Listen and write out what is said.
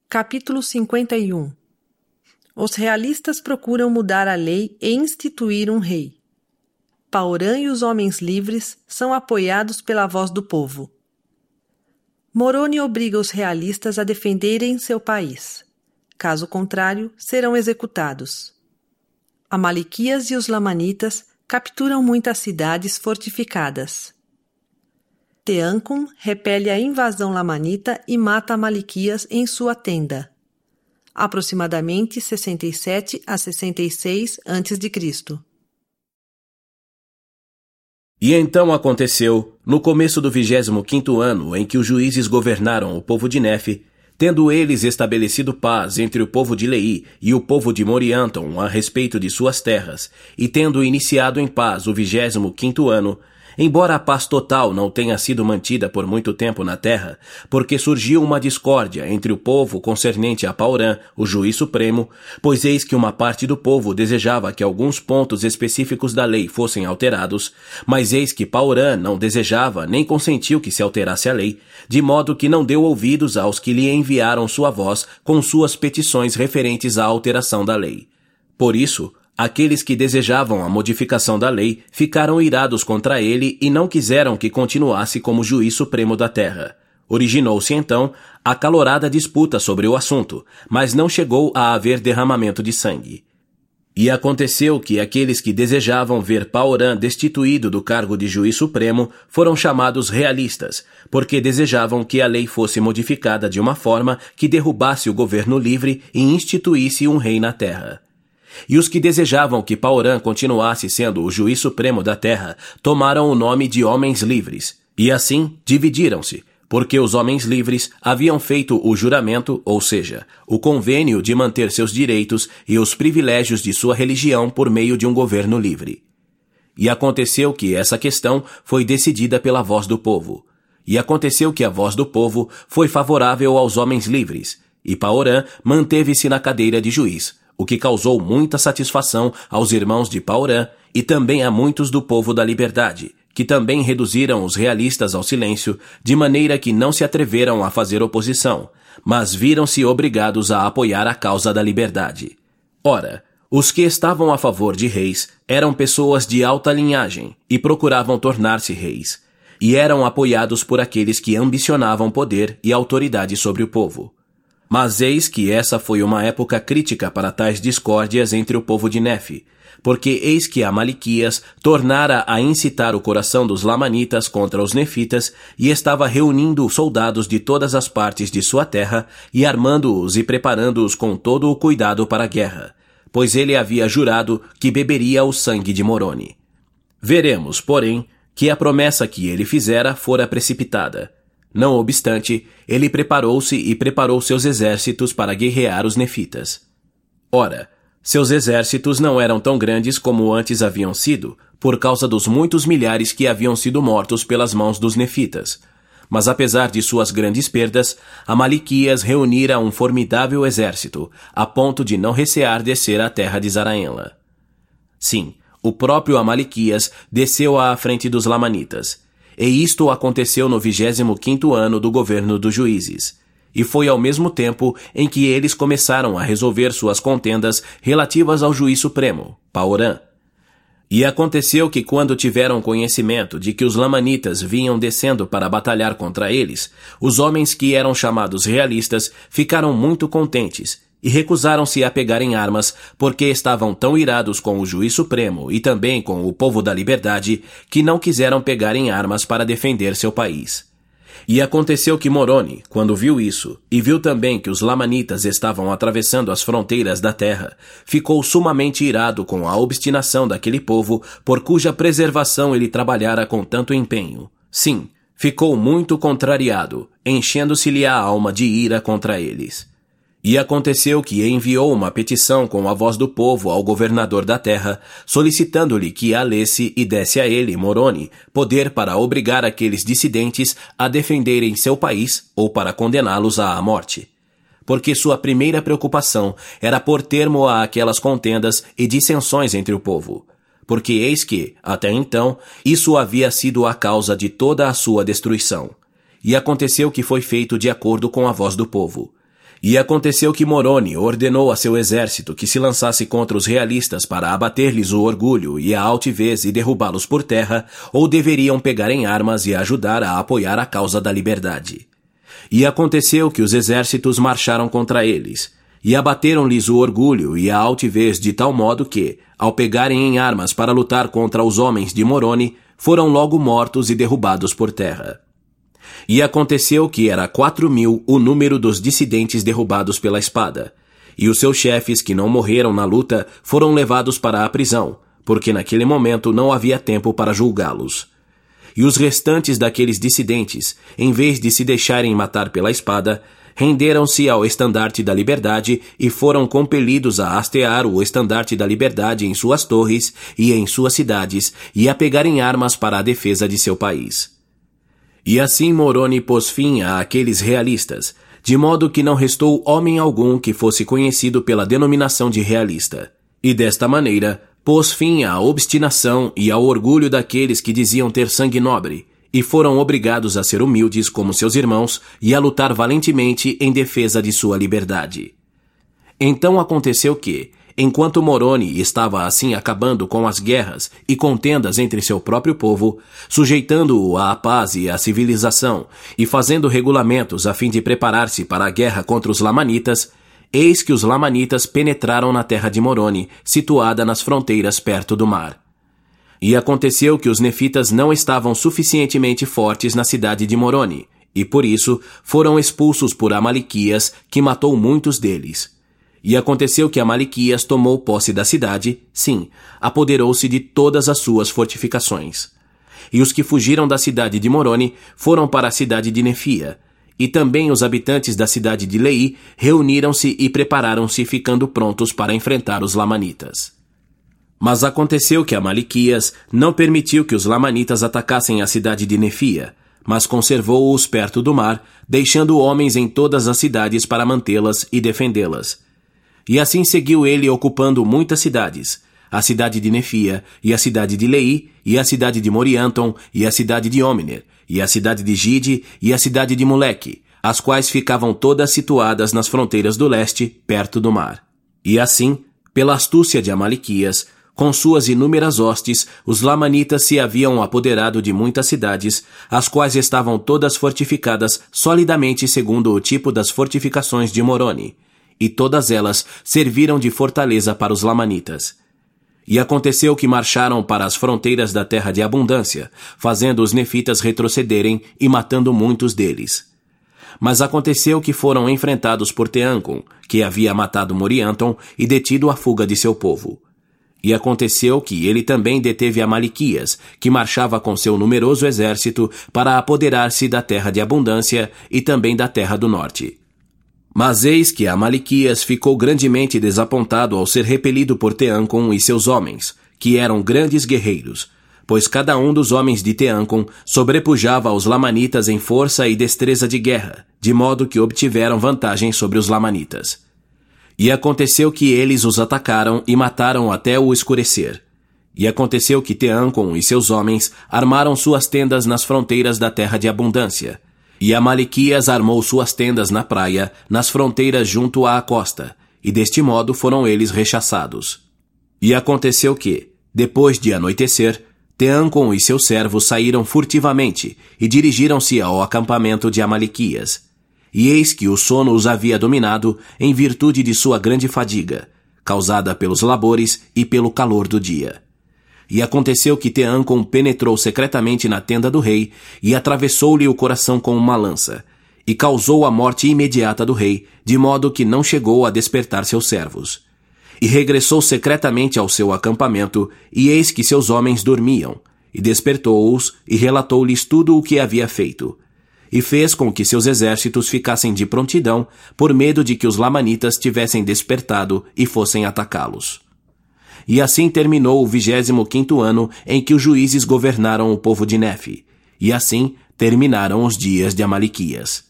Capítulo 51. Os realistas procuram mudar a lei e instituir um rei. Paorã e os homens livres são apoiados pela voz do povo. Moroni obriga os realistas a defenderem seu país. Caso contrário, serão executados. Amalequias e os lamanitas capturam muitas cidades fortificadas. Teancum repele a invasão lamanita e mata Amalequias em sua tenda. Aproximadamente 67 a 66 a.C. E então aconteceu, no começo do 25º ano em que os juízes governaram o povo de Nefe, tendo eles estabelecido paz entre o povo de Leí e o povo de Morianton a respeito de suas terras, e tendo iniciado em paz o 25º ano, embora a paz total não tenha sido mantida por muito tempo na terra, porque surgiu uma discórdia entre o povo concernente a Paorã, o juiz supremo, pois eis que uma parte do povo desejava que alguns pontos específicos da lei fossem alterados, mas eis que Paorã não desejava nem consentiu que se alterasse a lei, de modo que não deu ouvidos aos que lhe enviaram sua voz com suas petições referentes à alteração da lei. Por isso, aqueles que desejavam a modificação da lei ficaram irados contra ele e não quiseram que continuasse como juiz supremo da terra. Originou-se então acalorada disputa sobre o assunto, mas não chegou a haver derramamento de sangue. E aconteceu que aqueles que desejavam ver Paorã destituído do cargo de juiz supremo foram chamados realistas, porque desejavam que a lei fosse modificada de uma forma que derrubasse o governo livre e instituísse um rei na terra. E os que desejavam que Paorã continuasse sendo o juiz supremo da terra tomaram o nome de homens livres, e assim dividiram-se, porque os homens livres haviam feito o juramento, ou seja, o convênio de manter seus direitos e os privilégios de sua religião por meio de um governo livre. E aconteceu que essa questão foi decidida pela voz do povo. E aconteceu que a voz do povo foi favorável aos homens livres, e Paorã manteve-se na cadeira de juiz, o que causou muita satisfação aos irmãos de Paorã e também a muitos do povo da liberdade, que também reduziram os realistas ao silêncio, de maneira que não se atreveram a fazer oposição, mas viram-se obrigados a apoiar a causa da liberdade. Ora, os que estavam a favor de reis eram pessoas de alta linhagem e procuravam tornar-se reis, e eram apoiados por aqueles que ambicionavam poder e autoridade sobre o povo. Mas eis que essa foi uma época crítica para tais discórdias entre o povo de Nefe, porque eis que Amalequias tornara a incitar o coração dos lamanitas contra os nefitas e estava reunindo soldados de todas as partes de sua terra e armando-os e preparando-os com todo o cuidado para a guerra, pois ele havia jurado que beberia o sangue de Moroni. Veremos, porém, que a promessa que ele fizera fora precipitada. Não obstante, ele preparou-se e preparou seus exércitos para guerrear os nefitas. Ora, seus exércitos não eram tão grandes como antes haviam sido, por causa dos muitos milhares que haviam sido mortos pelas mãos dos nefitas. Mas apesar de suas grandes perdas, Amalequias reunira um formidável exército, a ponto de não recear descer à terra de Zaraenla. Sim, o próprio Amalequias desceu à frente dos lamanitas. E isto aconteceu no 25º ano do governo dos juízes. E foi ao mesmo tempo em que eles começaram a resolver suas contendas relativas ao juiz supremo, Paorã. E aconteceu que quando tiveram conhecimento de que os lamanitas vinham descendo para batalhar contra eles, os homens que eram chamados realistas ficaram muito contentes, e recusaram-se a pegar em armas, porque estavam tão irados com o juiz supremo e também com o povo da liberdade, que não quiseram pegar em armas para defender seu país. E aconteceu que Moroni, quando viu isso, e viu também que os lamanitas estavam atravessando as fronteiras da terra, ficou sumamente irado com a obstinação daquele povo, por cuja preservação ele trabalhara com tanto empenho. Sim, ficou muito contrariado, enchendo-se-lhe a alma de ira contra eles. E aconteceu que enviou uma petição com a voz do povo ao governador da terra, solicitando-lhe que a lesse e desse a ele, Moroni, poder para obrigar aqueles dissidentes a defenderem seu país ou para condená-los à morte. Porque sua primeira preocupação era pôr termo a aquelas contendas e dissensões entre o povo. Porque eis que, até então, isso havia sido a causa de toda a sua destruição. E aconteceu que foi feito de acordo com a voz do povo. E aconteceu que Moroni ordenou a seu exército que se lançasse contra os realistas para abater-lhes o orgulho e a altivez e derrubá-los por terra, ou deveriam pegar em armas e ajudar a apoiar a causa da liberdade. E aconteceu que os exércitos marcharam contra eles, e abateram-lhes o orgulho e a altivez de tal modo que, ao pegarem em armas para lutar contra os homens de Moroni, foram logo mortos e derrubados por terra. E aconteceu que era 4.000 o número dos dissidentes derrubados pela espada, e os seus chefes que não morreram na luta foram levados para a prisão, porque naquele momento não havia tempo para julgá-los. E os restantes daqueles dissidentes, em vez de se deixarem matar pela espada, renderam-se ao estandarte da liberdade e foram compelidos a hastear o estandarte da liberdade em suas torres e em suas cidades e a pegarem armas para a defesa de seu país. E assim Moroni pôs fim a aqueles realistas, de modo que não restou homem algum que fosse conhecido pela denominação de realista. E desta maneira, pôs fim à obstinação e ao orgulho daqueles que diziam ter sangue nobre, e foram obrigados a ser humildes como seus irmãos e a lutar valentemente em defesa de sua liberdade. Então aconteceu que, enquanto Moroni estava assim acabando com as guerras e contendas entre seu próprio povo, sujeitando-o à paz e à civilização, e fazendo regulamentos a fim de preparar-se para a guerra contra os lamanitas, eis que os lamanitas penetraram na terra de Moroni, situada nas fronteiras perto do mar. E aconteceu que os nefitas não estavam suficientemente fortes na cidade de Moroni, e por isso foram expulsos por Amalequias, que matou muitos deles. E aconteceu que Amalequias tomou posse da cidade, sim, apoderou-se de todas as suas fortificações. E os que fugiram da cidade de Moroni foram para a cidade de Nefia, e também os habitantes da cidade de Leí reuniram-se e prepararam-se, ficando prontos para enfrentar os lamanitas. Mas aconteceu que Amalequias não permitiu que os lamanitas atacassem a cidade de Nefia, mas conservou-os perto do mar, deixando homens em todas as cidades para mantê-las e defendê-las. E assim seguiu ele ocupando muitas cidades, a cidade de Nefia, e a cidade de Leí, e a cidade de Morianton, e a cidade de Ómner, e a cidade de Gide, e a cidade de Moleque, as quais ficavam todas situadas nas fronteiras do leste, perto do mar. E assim, pela astúcia de Amalequias, com suas inúmeras hostes, os lamanitas se haviam apoderado de muitas cidades, as quais estavam todas fortificadas solidamente segundo o tipo das fortificações de Moroni, e todas elas serviram de fortaleza para os lamanitas. E aconteceu que marcharam para as fronteiras da terra de abundância, fazendo os nefitas retrocederem e matando muitos deles. Mas aconteceu que foram enfrentados por Teancum, que havia matado Morianton e detido a fuga de seu povo. E aconteceu que ele também deteve Amalequias, que marchava com seu numeroso exército para apoderar-se da terra de abundância e também da terra do norte. Mas eis que Amalequias ficou grandemente desapontado ao ser repelido por Teancum e seus homens, que eram grandes guerreiros, pois cada um dos homens de Teancum sobrepujava aos lamanitas em força e destreza de guerra, de modo que obtiveram vantagem sobre os lamanitas. E aconteceu que eles os atacaram e mataram até o escurecer. E aconteceu que Teancum e seus homens armaram suas tendas nas fronteiras da terra de abundância. E Amalequias armou suas tendas na praia, nas fronteiras junto à costa, e deste modo foram eles rechaçados. E aconteceu que, depois de anoitecer, Teancum e seus servos saíram furtivamente e dirigiram-se ao acampamento de Amalequias. E eis que o sono os havia dominado em virtude de sua grande fadiga, causada pelos labores e pelo calor do dia. E aconteceu que Teancum penetrou secretamente na tenda do rei e atravessou-lhe o coração com uma lança, e causou a morte imediata do rei, de modo que não chegou a despertar seus servos. E regressou secretamente ao seu acampamento, e eis que seus homens dormiam, e despertou-os e relatou-lhes tudo o que havia feito. E fez com que seus exércitos ficassem de prontidão, por medo de que os lamanitas tivessem despertado e fossem atacá-los. E assim terminou o 25º ano em que os juízes governaram o povo de Nefe, e assim terminaram os dias de Amalequias.